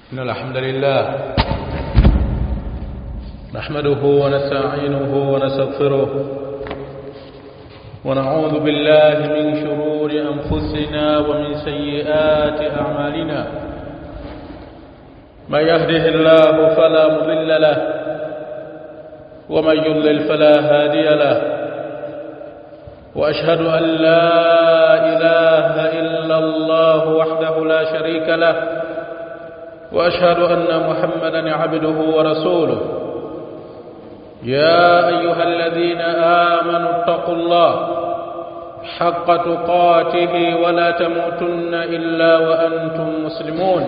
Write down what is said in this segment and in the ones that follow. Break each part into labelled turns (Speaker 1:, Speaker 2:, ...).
Speaker 1: إن الحمد لله نحمده ونستعينه ونستغفره ونعوذ بالله من شرور أنفسنا ومن سيئات أعمالنا من يهده الله فلا مضل له ومن يضلل فلا هادي له وأشهد أن لا إله إلا الله وحده لا شريك له وأشهد أن محمدا عبده ورسوله يا أيها الذين آمنوا اتقوا الله حق تقاته ولا تموتن إلا وأنتم مسلمون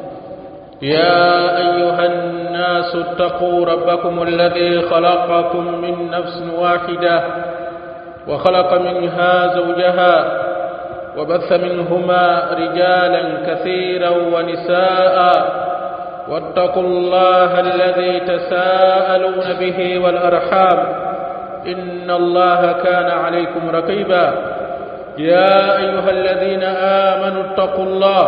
Speaker 1: يا أيها الناس اتقوا ربكم الذي خلقكم من نفس واحدة وخلق منها زوجها وبث منهما رجالا كثيرا ونساء واتقوا الله الذي تساءلون به والأرحام إن الله كان عليكم رقيبا يا أيها الذين آمنوا اتقوا الله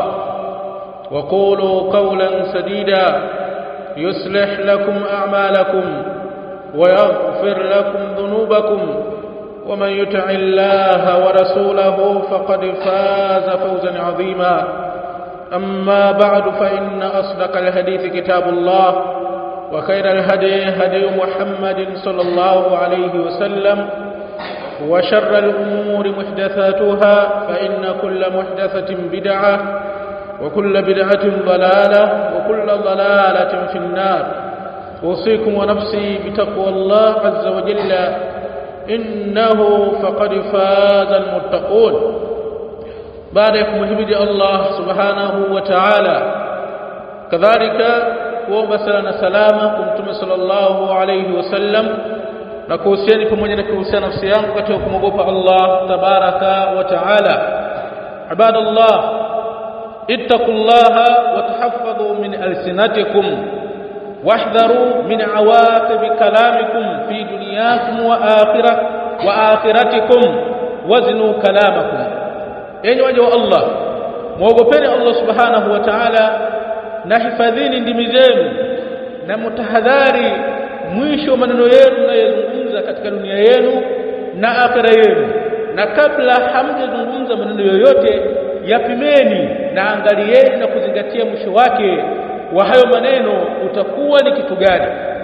Speaker 1: وقولوا قولا سديدا يصلح لكم أعمالكم ويغفر لكم ذنوبكم ومن يطع الله ورسوله فقد فاز فوزا عظيما أما بعد فإن أصدق الحديث كتاب الله وخير الهدي هدي محمد صلى الله عليه وسلم وشر الأمور محدثاتها فإن كل محدثة بدعة وكل بدعة ضلالة وكل ضلالة في النار أوصيكم ونفسي بتقوى الله عز وجل إنه فقد فاز المتقون. بعدكم حمد الله سبحانه وتعالى كذلك وبسلنا سلامكم متى صلى الله عليه وسلم na kuhusiana pamoja na kuhusiana nafsi yangu katika kumwogopa Allah tabaraka wa taala. Ibadallah ittaqullaha wa tahaffadhu min alsinatikum wahdharu min awaqib kalamikum fi dunyakum wa akhiratikum waznu kalamakum. Enyi waja wa Allah, muogopeni Allah subhanahu wa ta'ala na hifadhini ndimi zenu na mutahadhari mwisho maneno yenu mnayozungumza katika dunia yenu na akhira yenu, na kabla hamjazungumza maneno yoyote yapimeni na angalieni na kuzingatia mwisho wake wa hayo maneno utakuwa ni kitu gani.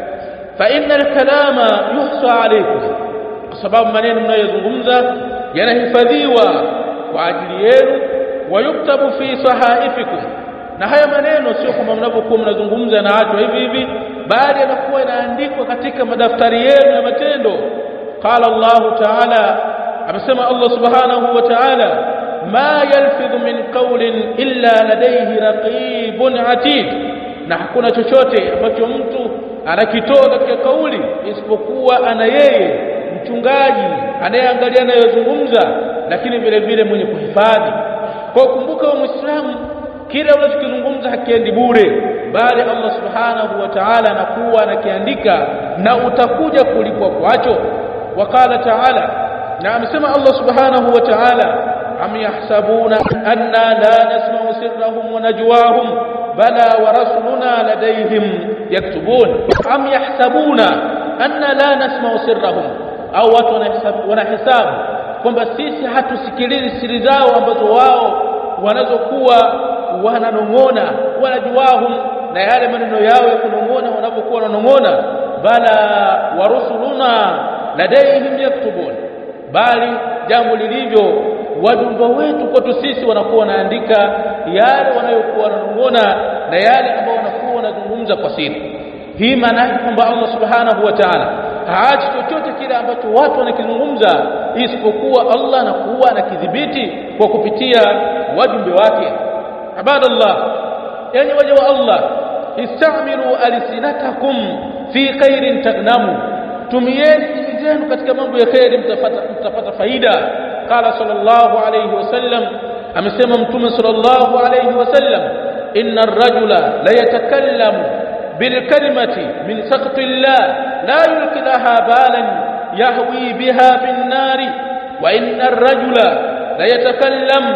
Speaker 1: Fa innal kalama yuhsa alaykum, kwa sababu maneno mnayozungumza yanahifadhiwa kwa ajili yenu, wayuktabu fi sahaifikum, na haya maneno sio kama mnapokuwa mnazungumza na watu hivi hivi, bali yanakuwa yanaandikwa katika madaftari yenu ya matendo. Qala Allah ta'ala, amesema Allah subhanahu wa ta'ala, ma yalfidhu min qawlin illa ladayhi raqibun atid, na hakuna chochote ambacho mtu anakitoa katika kauli isipokuwa ana yeye mchungaji anayeangalia anayozungumza, lakini vile vile mwenye kuhifadhi. Kwa kumbuka wa Muislamu, kile unachokizungumza hakiendi bure, bali Allah subhanahu wa ta'ala anakuwa anakiandika na utakuja kulipwa kwacho. Wakala ta'ala, na amesema Allah subhanahu wa ta'ala, am yahsabuna anna la nasma'u sirrahum wa najwahum bala wa rasuluna ladayhim yaktubun. Am yahsabuna anna la nasma'u sirrahum, au watu wanahesabu kwamba sisi hatusikilizi siri zao ambazo wao wanazokuwa wananong'ona, wanajuahum, na yale maneno yao ya kunong'ona wanapokuwa wananong'ona. Bala wa rusuluna ladayhim yaktubun, bali jambo lilivyo wajumbe wetu kwetu sisi wanakuwa wanaandika yale wanayokuwa wananong'ona na yale ambao wanakuwa wanazungumza kwa siri. Hii maana kwamba Allah subhanahu wa ta'ala haachi chochote kile ambacho watu wanakizungumza isipokuwa Allah anakuwa anakidhibiti kwa kupitia wajumbe wake. Ibadallah, yani waja wa Allah, istamiru alsinatakum fi khairin tagnamu, tumieni ndimi zenu katika mambo ya khairi mtapata faida. Qala sallallahu alayhi wasallam, amesema mtume sallallahu alayhi wasallam, inna ar-rajula la yatakallamu bil kalimati min sakhti Allah la yulqi laha balan yahwi biha fin nari, wa inna ar-rajula la yatakallamu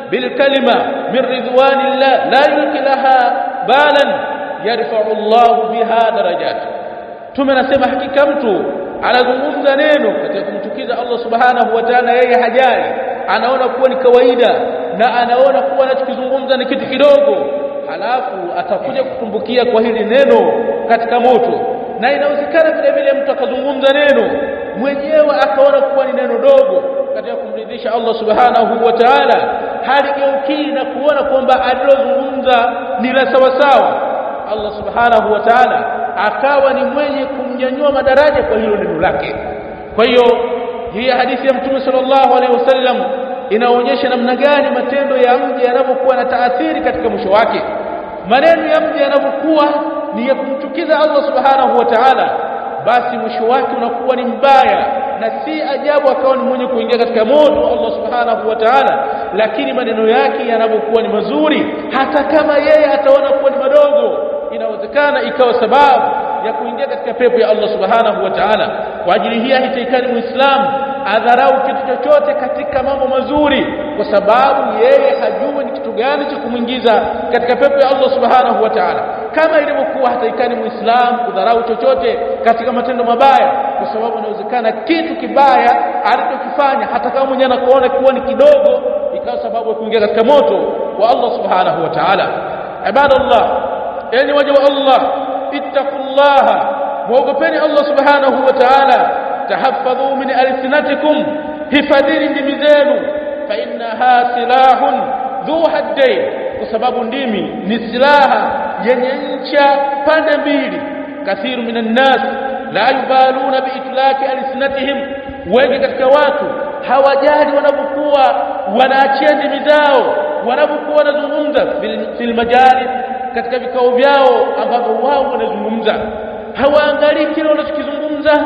Speaker 1: بالكلمة من رضوان الله لا يلقي لها بالا يرفع الله بها درجات. Tumenasema hakika mtu anazungumza neno katika kumtukiza Allah subhanahu wa ta'ala, yeye hajali, anaona kuwa ni kawaida na anaona kuwa anachokizungumza ni kitu kidogo, halafu atakuja kutumbukia kwa hili neno katika moto. Na inawezekana vile vile mtu akazungumza neno mwenyewe akaona kuwa ni neno dogo katika kumridhisha Allah subhanahu wa ta'ala, haligeuki na kuona kwamba alilozungumza ni la sawa sawa. Allah subhanahu wa ta'ala akawa ni mwenye kumnyanyua madaraja kwa hilo neno lake. Kwa hiyo hii hadithi ya Mtume sallallahu alaihi wasallam inaonyesha namna gani matendo ya mja yanapokuwa na taathiri katika mwisho wake. Maneno ya mja yanapokuwa ni ya kumchukiza Allah subhanahu wa ta'ala, basi mwisho wake unakuwa ni mbaya, na si ajabu akawa ni mwenye kuingia katika moto wa Allah subhanahu wa ta'ala. Lakini maneno yake yanapokuwa ni mazuri, hata kama yeye ataona kuwa ni madogo, inawezekana ikawa sababu ya kuingia katika pepo ya Allah subhanahu wa ta'ala. Kwa ajili hii haitakikani Muislamu adharau kitu chochote katika mambo mazuri, kwa sababu yeye hajui ni kitu gani cha kumuingiza katika pepo ya Allah subhanahu wa ta'ala. Kama ilivyokuwa haitakikani Muislamu kudharau chochote katika matendo mabaya, kwa sababu inawezekana kitu kibaya alichokifanya hata kama mwenyewe anakuona kuwa ni kidogo, ikawa sababu ya kuingia katika moto wa Allah subhanahu wa ta'ala. Ibadallah, enyi waja wa Allah, ittaqullaha, muogopeni Allah subhanahu wa ta'ala. Tahaffadhu min alsinatikum, hifadhini ndimi zenu, fa innaha silahun dhu haddain, kwa sababu ndimi ni silaha yenye ncha pande mbili. Kathiru minan nas la yubaluna biitlaqi alsinatihim, wengi katika watu hawajali wanapokuwa wanaachia ndimi zao, wanapokuwa wanazungumza fil majalis, katika vikao vyao ambavyo wao wanazungumza. Hawaangalii kile wanachokizungumza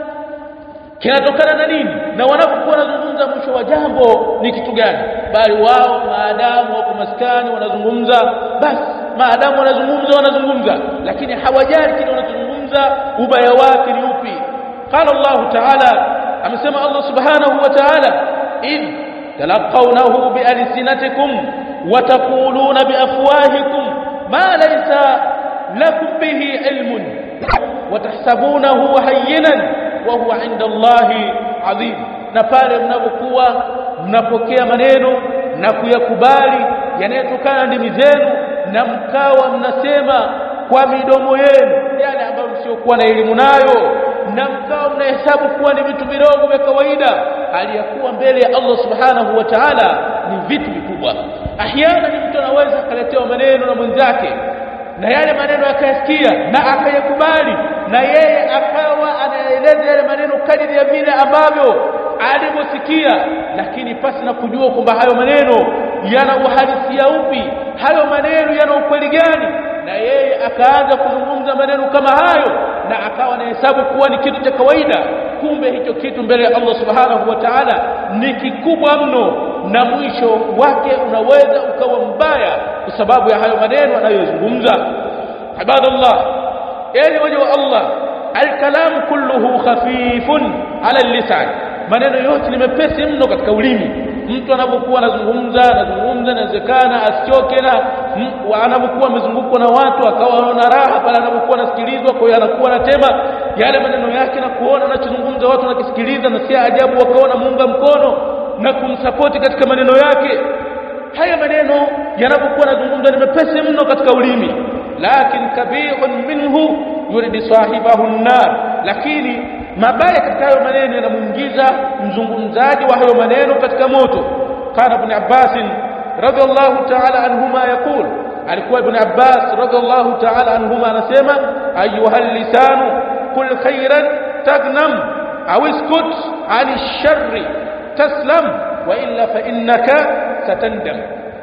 Speaker 1: kinatokana na nini, na wanapokuwa wanazungumza mwisho wa jambo ni kitu gani, bali wao maadamu wako maskani wanazungumza, basi maadamu wanazungumza, lakini hawajali kile wanachozungumza ubaya wake ni upi. Qala Allah ta'ala, amesema Allah subhanahu wa ta'ala, in talaqawnahu bi alsinatikum wa taquluna bi afwahikum ma laysa lakum bihi ilmun wa tahsabunahu hayyinan wa huwa 'inda Allahi 'azim. Na pale mnapokuwa mnapokea maneno na kuyakubali yanayotokana ndimi zenu, na mkawa mnasema kwa midomo yenu yale ambayo msiokuwa na elimu nayo, na mkawa mnahesabu kuwa ni vitu vidogo vya kawaida, aliyakuwa mbele ya Allah subhanahu wa ta'ala ni vitu vikubwa. Ahyana ni mtu anaweza akaletewa maneno na mwenzake, na yale maneno akayasikia na akayakubali, na yeye akawa anaeleza yale maneno kadiri ya vile ambavyo alivyosikia, lakini pasi na kujua kwamba hayo maneno yana uhalisia upi, hayo maneno yana ukweli gani, na yeye akaanza kuzungumza maneno kama hayo na akawa anahesabu kuwa ni kitu cha kawaida. Kumbe hicho kitu mbele ya Allah subhanahu wa ta'ala ni kikubwa mno, na mwisho wake unaweza ukawa mbaya kwa sababu ya hayo maneno anayozungumza. Ibadallah, yani waja wa Allah, al-kalam kulluhu khafifun ala al-lisan, maneno yote ni mepesi mno katika ulimi. Mtu anapokuwa anazungumza inawezekana asichoke, na anapokuwa amezungukwa na watu akawa anaona raha pale anapokuwa anasikilizwa, kwa hiyo anakuwa anatema yale maneno yake na kuona anachozungumza watu wanakisikiliza, na si ajabu wakaona muunga mkono na kumsapoti katika maneno yake. Haya maneno yanapokuwa yanazungumzwa ni mepesi mno katika ulimi, lakini kabihun minhu yuridi sahibahu an-nar, lakini mabaya katika hayo maneno yanamuingiza mzungumzaji wa hayo maneno katika moto. Kana Ibn Abbas radhiallahu ta'ala anhuma yaqul, alikuwa Ibn Abbas radhiallahu ta'ala anhuma anasema, ayyuhal lisanu qul khairan tagnam aw iskut 'ani sharri taslam wa illa fa innaka satandam.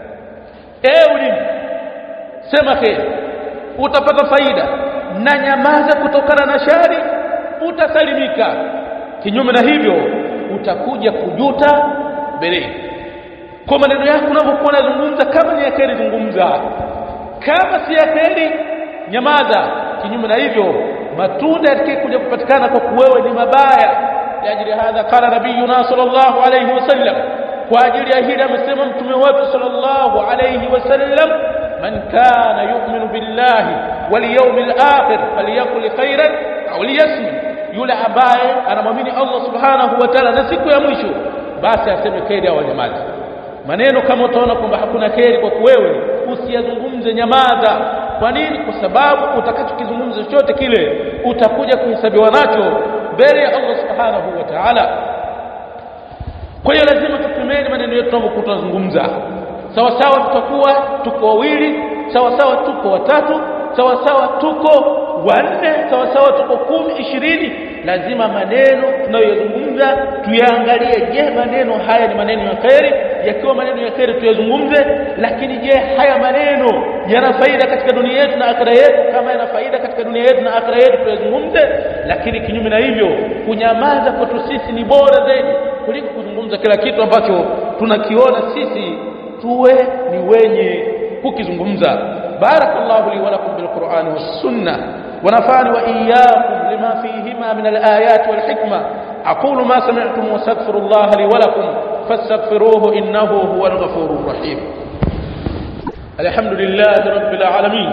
Speaker 1: Ulimi, sema khair utapata faida, na nyamaza kutokana na shari utasalimika. Kinyume na hivyo utakuja kujuta mbele. Kwa maneno yako unapokuwa unazungumza, kama ni yakeri zungumza, kama si yakeri nyamaza. Kinyume na hivyo matunda yatakayokuja kupatikana kwa wewe ni mabaya. Ajili hadha qala nabiyuna sallallahu alayhi wasallam, kwa ajili ya hili amesema mtume wetu sallallahu alayhi wasallam, man kana yu'minu billahi wal yawmil akhir falyakul khairan aw liyasmut, yule ambaye anamwamini Allah subhanahu wa ta'ala na siku ya mwisho basi aseme kheri au nyamaze. Maneno kama utaona kwamba hakuna kheri kwa wewe, usiyazungumze, nyamaza. Kwa nini? Kwa sababu utakachokizungumza chochote kile utakuja kuhesabiwa nacho mbele ya Allah subhanahu wa ta'ala. Kwa hiyo lazima tupimeni maneno yetu tunapokuwa tunazungumza. Sawa sawa tutakuwa tuko wawili, sawa sawa tuko watatu, sawa sawa tuko wanne, sawa sawa tuko 10, 20, lazima maneno tunayozungumza tuyaangalie. Je, maneno haya ni maneno ya khairi? Yakiwa maneno ya khairi tuyazungumze, lakini je, haya maneno yana faida katika dunia yetu na akhera yetu? Kama yana faida katika dunia yetu na akhera yetu tuyazungumze, lakini kinyume na hivyo kunyamaza kwetu sisi ni bora zaidi kuliko kuzungumza kila kitu ambacho tunakiona sisi tuwe ni wenye kukizungumza. Barakallahu li wa lakum bil Qur'ani was sunnah wa nafa'ani wa iyyakum lima fihima min al ayati wal hikma. aqulu ma sami'tum wa astaghfirullaha li wa lakum fastaghfiruhu innahu huwal ghafurur rahim. Alhamdulillahi rabbil alamin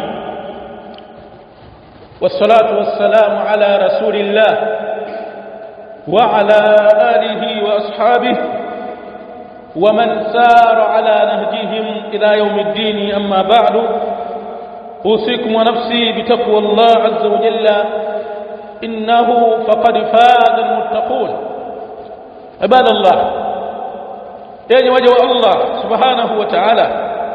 Speaker 1: wassalatu wassalamu ala rasulillah wa ala alihi wa ashabihi ومن سار على نهجهم إلى يوم الدين. أما بعد، أوصيكم ونفسي بتقوى الله عز وجل، إنه فقد فاز المتقون. عباد الله، يعني وجه الله سبحانه وتعالى،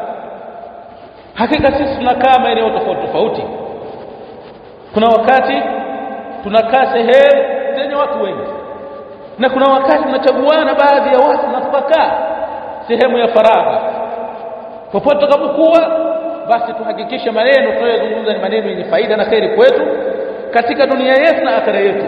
Speaker 1: hakika sisi tunakaa maeneo tofauti tofauti. Kuna wakati tunakaa sehemu zenye watu wengi, na kuna wakati tunachaguana baadhi ya watu na tukakaa sehemu ya faragha. Popote tutakapokuwa, basi tuhakikishe maneno tunayozungumza ni maneno yenye faida na khairi kwetu katika dunia yetu na akhera yetu.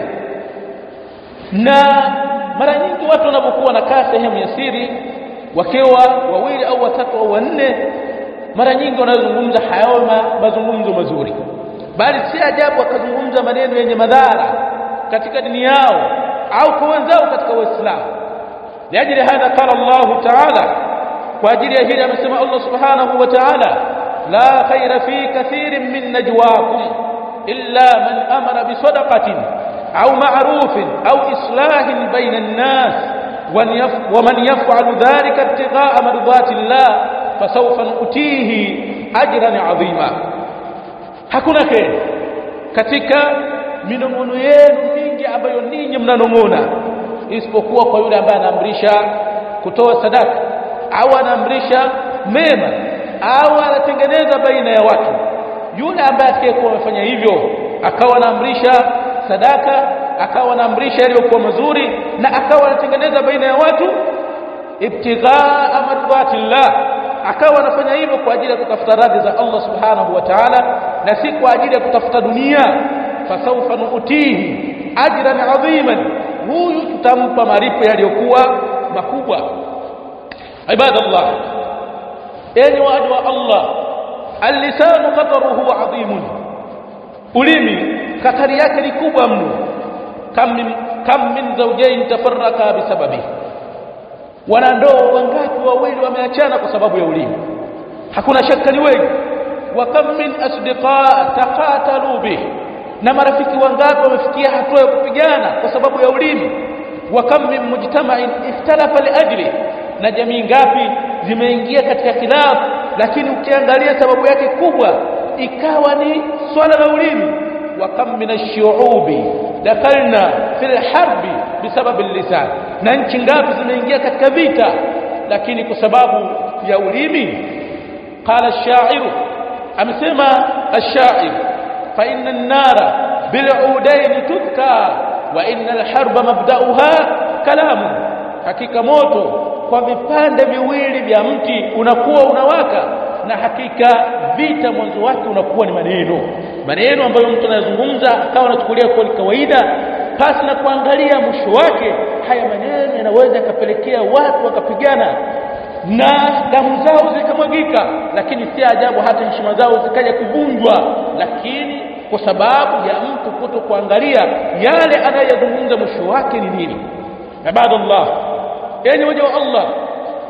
Speaker 1: Na mara nyingi watu wanapokuwa nakaa sehemu ya siri, wakiwa wawili au watatu au wanne, mara nyingi wanazungumza hayoma mazungumzo mazuri, bali si ajabu wakazungumza maneno yenye madhara katika dini yao au kwa wenzao katika Uislamu. Liajili hadha qala Allah ta'ala, kwa ajili ya hili amesema Allah subhanahu wa ta'ala, la khayra fi kathirin min najwaakum illa man amara bi sadaqatin au ma'rufin au islahin bayna an-nas wa man yaf'alu dhalika ibtigha'a mardati Allah fasawfa nu'tihi ajran 'azima. Hakuna kheri katika minong'ono yenu mingi ambayo ninyi mnanong'ona isipokuwa kwa yule ambaye anaamrisha kutoa sadaka au anaamrisha mema au anatengeneza baina ya watu. Yule ambaye atakayekuwa amefanya hivyo, akawa anaamrisha sadaka, akawa anaamrisha yaliyokuwa mazuri, na akawa anatengeneza baina ya watu, ibtighaa mardhatillah, akawa anafanya hivyo kwa ajili ya kutafuta radhi za Allah subhanahu wa ta'ala na si kwa ajili ya kutafuta dunia, fasawfa nu'tihi ajran 'aziman, huyu tutampa malipo yaliyokuwa makubwa. Ibadallah, enyi waja wa Allah, al-lisanu qataruhu 'azimun, ulimi katari yake ni kubwa mno. Kam min zawjayn tafarraqa bisababi, wanandoa wangapi wawili wameachana kwa sababu ya ulimi? Hakuna shaka ni wengi. Wa kam min asdiqa taqatalu bihi, na marafiki wangapi wamefikia hatua ya kupigana kwa sababu ya ulimi? Wa kam min mujtama'in ikhtalafa li ajli, na jamii ngapi zimeingia katika khilaf, lakini ukiangalia sababu yake kubwa ikawa ni swala la ulimi. Wa kam min ash-shu'ubi dakalna fil harbi bisabab al-lisan, na nchi ngapi zimeingia katika vita lakini kwa sababu ya ulimi. Qala ash-sha'iru, amesema ash-sha'ir, fa inna an-nara bil'udayn tudka wa inna al-harba mabda'uha kalamu, hakika moto kwa vipande viwili vya mti unakuwa unawaka, na hakika vita mwanzo wake unakuwa ni maneno ambayo mtu anazungumza akawa anachukulia kwa kawaida pasi na kuangalia mwisho wake. Haya maneno yanaweza kupelekea watu wakapigana na damu zao zikamwagika, lakini si ajabu hata heshima zao zikaja kuvunjwa, lakini kwa sababu ya mtu kutokuangalia yale anayozungumza mwisho wake ni nini. Ibadallah, yani waja wa Allah,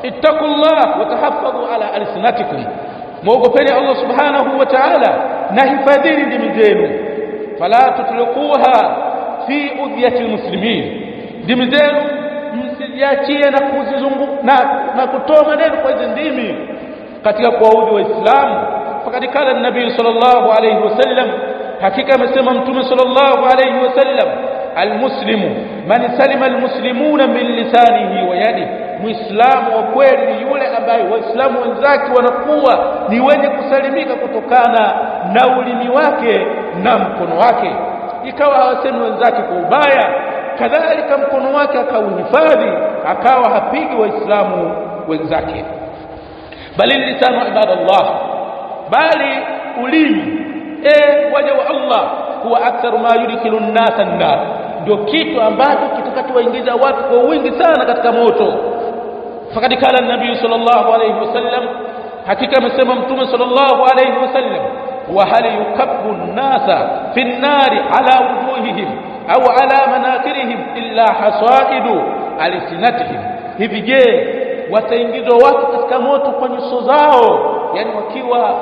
Speaker 1: ittaqullah wa tahaffadhu ala alsinatikum, muogopeni Allah subhanahu wa ta'ala na hifadhini ndimi zenu. Fala tutluquha fi udhiyati almuslimin, ndimi zenu msijiachie na kuzizungu na kutoa maneno kwa hizo ndimi katika kuwaudhi waislamu. Fakad kala nabii sallallahu alayhi wasallam, hakika amesema mtume sallallahu alayhi wasallam, almuslimu man salima almuslimuna min lisanihi wa yadihi, muislamu wa kweli ni yule ambaye waislamu wenzake wanakuwa ni wenye kusalimika kutokana na ulimi wake na mkono wake, ikawa hawasemi wenzake kwa ubaya, kadhalika mkono wake akauhifadhi, akawa hapigi waislamu wenzake. Bali lisanu ibadallah, bali ulimi waja wa Allah huwa aktharu ma yudkhilu an-nasa an-nar, ndio kitu ambacho kitakachowaingiza watu kwa wingi sana katika moto. Fakad kala an-nabii sallallahu alayhi wasallam, hakika amesema mtume sallallahu alayhi wasallam, wa hal yukabbu an-nasa fi an-nari ala wujuhihim au ala manakirihim illa hasaidu alsinatihim, hivi je wataingizwa watu katika moto kwa nyuso zao, yani wakiwa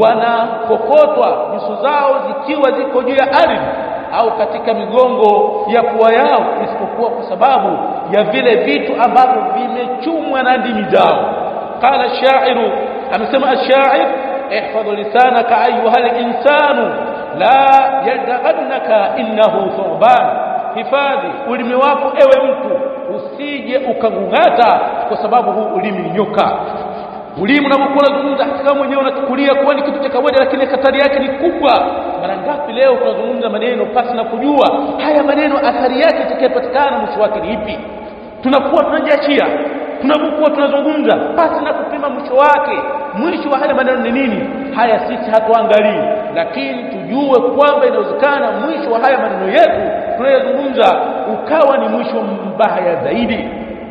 Speaker 1: wanakokotwa nyuso zao zikiwa ziko juu ya ardhi au katika migongo ya pua yao, isipokuwa kwa sababu ya vile vitu ambavyo vimechumwa na ndimi zao. Qala shairu, amesema ash-sha'ir, ihfadh lisanaka ayuha al-insanu la yadghannaka innahu thurban, hifadhi ulimi wako ewe mtu, usije ukangungata kwa sababu huu ulimi ni nyoka. Ulimi unapokuwa unazungumza hata mwenyewe unachukulia kuwa ni kitu cha kawaida, lakini hatari yake ni kubwa. Mara ngapi leo tunazungumza maneno pasi na kujua haya maneno athari yake itakayopatikana mwisho wake ni ipi? Tunakuwa tunajiachia, tunapokuwa tunazungumza pasi na kupima mwisho wake, mwisho wa haya maneno ni nini. Haya sisi hatuangalii, lakini tujue kwamba inawezekana mwisho wa haya maneno yetu tunayozungumza ukawa ni mwisho mbaya zaidi.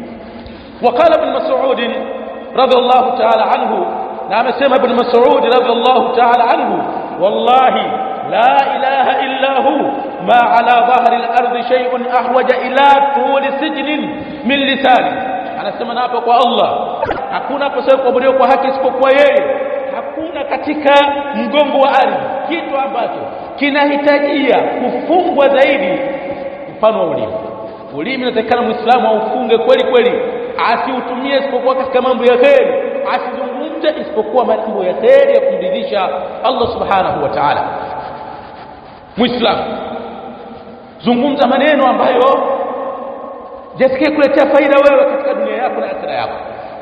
Speaker 1: Waqala ibn Mas'ud radiyallahu ta'ala anhu, na amesema ibn Mas'ud radiyallahu ta'ala anhu, wallahi la ilaha illa hu ma ala dhahri al-ardi shay'un ahwaja ila tuli sijnin min lisani. Anasema na hapa kwa Allah, hakuna apasaye kuabudiwa kwa haki isipokuwa yeye. Hakuna katika mgongo wa ardhi kitu ambacho kinahitajia kufungwa zaidi mfano wa ulimi. Ulimi unatakana muislamu aufunge kweli kweli, asiutumie isipokuwa katika mambo ya kheri, asizungumze isipokuwa mambo ya kheri ya kumridhisha Allah subhanahu wa ta'ala. Muislamu, zungumza maneno ambayo jasikie kuletea faida wewe katika dunia yako na akhera yako,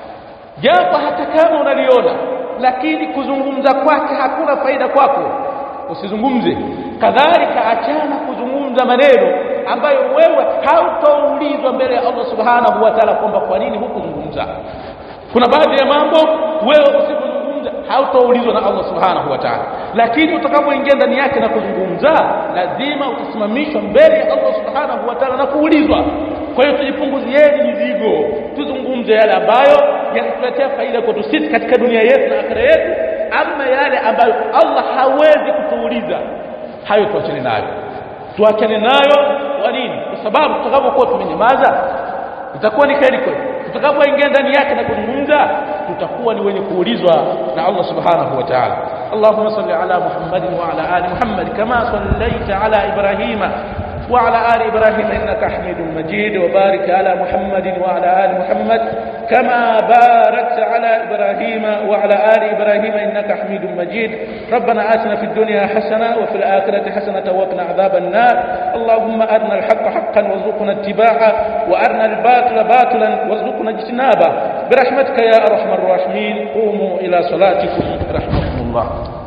Speaker 1: japo hata kama unaliona, lakini kuzungumza kwake hakuna faida kwako, usizungumze. Kadhalika achana kuzungumza maneno ambayo wewe hautaulizwa mbele ya Allah subhanahu wa ta'ala kwamba kwa nini hukuzungumza. Kuna baadhi ya mambo wewe usipozungumza hautaulizwa na Allah subhanahu wa ta'ala, lakini utakapoingia ndani yake na kuzungumza, lazima utasimamishwa mbele ya Allah subhanahu wa ta'ala na kuulizwa. Kwa hiyo tujipunguzieni mizigo, tuzungumze yale ambayo yanatuletea faida kwetu sisi katika dunia yetu na akhera yetu. Ama yale ambayo Allah hawezi kutuuliza, hayo tuachane nayo. Tuachane nayo kwa nini? Kwa sababu tutakapokuwa tumenyamaza itakuwa ni kheri kwetu. Tutakapoingia ndani yake na kuzungumza, tutakuwa ni wenye kuulizwa na Allah subhanahu wa ta'ala. Allahumma salli ala Muhammadin wa ala ali Muhammad kama sallaita ala Ibrahima وعلى آل إبراهيم إنك حميد مجيد، وبارك على محمد وعلى آل محمد كما باركت على إبراهيم وعلى آل إبراهيم إنك حميد مجيد. ربنا آتنا في الدنيا حسنة وفي الآخرة حسنة وقنا عذاب النار. اللهم أرنا الحق حقا وارزقنا اتباعه، وأرنا الباطل باطلا وارزقنا اجتنابه برحمتك يا أرحم الراحمين. قوموا إلى صلاتكم رحمكم الله.